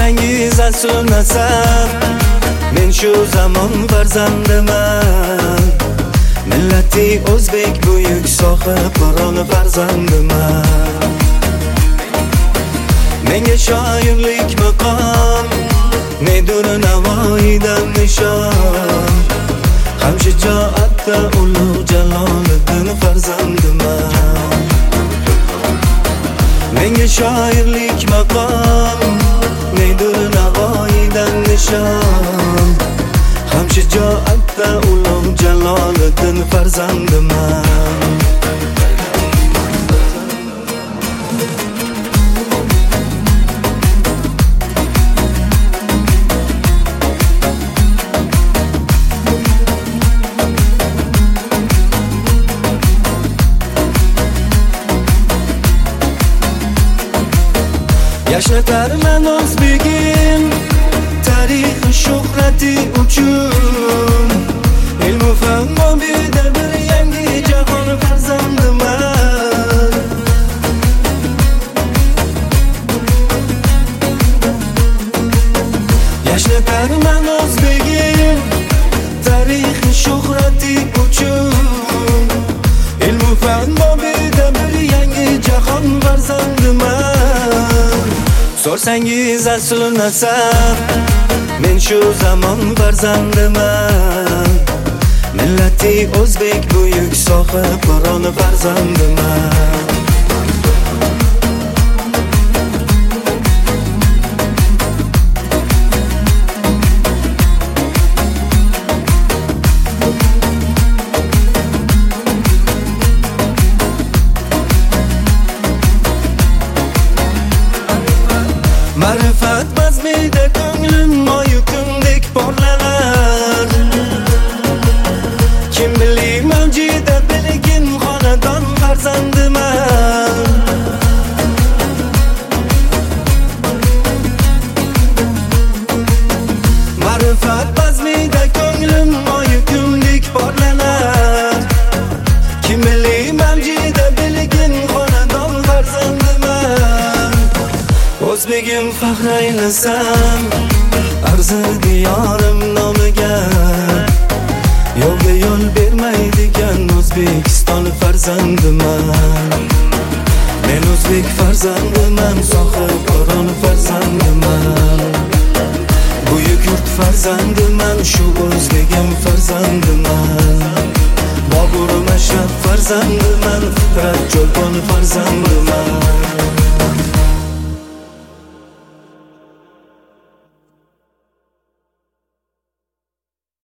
Sorsangiz asl nasab, men shu zamon farzandiman. Millati o'zbek buyuk sohib Qur'on farzandiman. Menga shoirlik maqom, nedur Navoiydan nishon. Ham shijoatda ulug' Jaloliddin farzandiman. Menga shoirlik maqom, nedur Navoiydan nishon. Ham shijoatda ulug' Jaloliddin farzandiman. Yashatarman o'zbegim tarixi shuhrati uchun. Ilmu fan mobida bir yangi jahon farzandiman. Yashatarman o'zbegim tarixi shuhrati uchun. Ilmu fan mobida bir yangi jahon farzandiman. Sorsangiz asl nasab, men shu zamon farzandiman. Millati o'zbek buyuk sohib Qur'on farzandiman. Ma'rifat bazmida ko'nglim oyu kundek porlanar. Kim bilir mavjida bilgin xonadon farzandiman. Ma'rifat bazmida ko'nglim oyu kundek porlanar. Kim bilir mavjida bilgin xonadon farzandiman. O'zbegim faxr aylasam, arzir yorim nomiga. Yo'lga yo'l bermaydigan O'zbekiston farzandiman. Men o'zbek farzandiman, sohib Qur'on farzandiman. Buyuk yurt farzandiman, shu o'zbegim farzandiman. Bobur Mashrab farzandiman, Fitrat Cho'lpon farzandiman.